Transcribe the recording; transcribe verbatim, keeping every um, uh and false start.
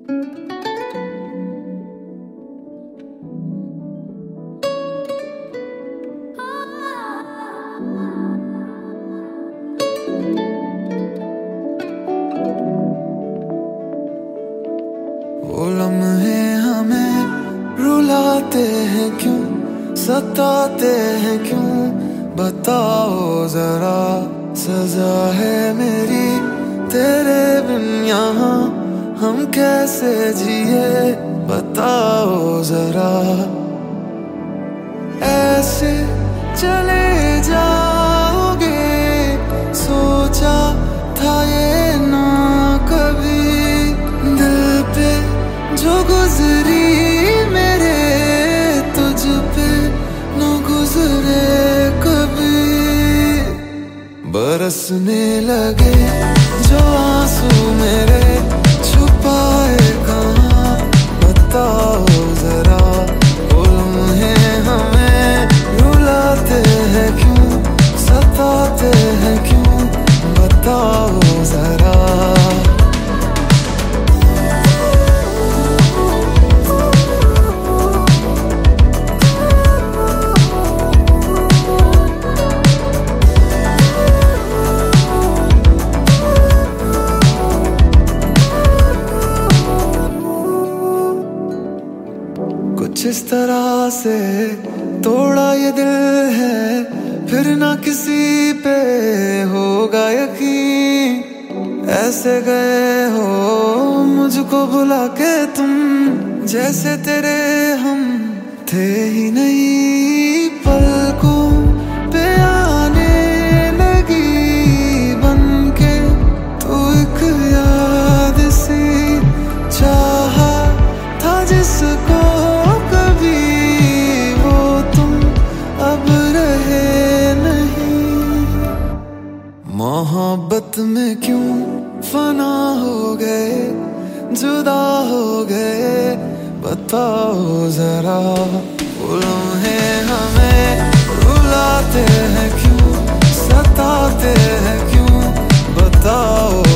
वो लम्हे हमें रुलाते हैं क्यों, सताते हैं क्यों, बताओ जरा। सजा है मेरी तेरे बिन यहाँ, हम कैसे जिए बताओ जरा। ऐसे चले जाओगे सोचा था ये ना कभी, दिल पे जो गुजरी मेरे तुझ पे न गुजरे कभी। बरसने लगे जो आंसू मेरे, छुपाए कहाँ बताओ जरा। वो लम्हे हमें रुलाते हैं क्यों, सताते हैं क्यों, बताओ जरा। कुछ इस तरह से तोड़ा ये दिल है, फिर ना किसी पे होगा यकीन। ऐसे गए हो मुझको भुला के तुम, जैसे तेरे हम थे ही नहीं। पलकों पे आने लगी बनके तू एक याद सी, चाहा था जिसको मोहब्बत में क्यों फना हो गए, जुदा हो गए बताओ जरा। वो लम्हे हमें रुलाते हैं क्यों, सताते हैं क्यों, बताओ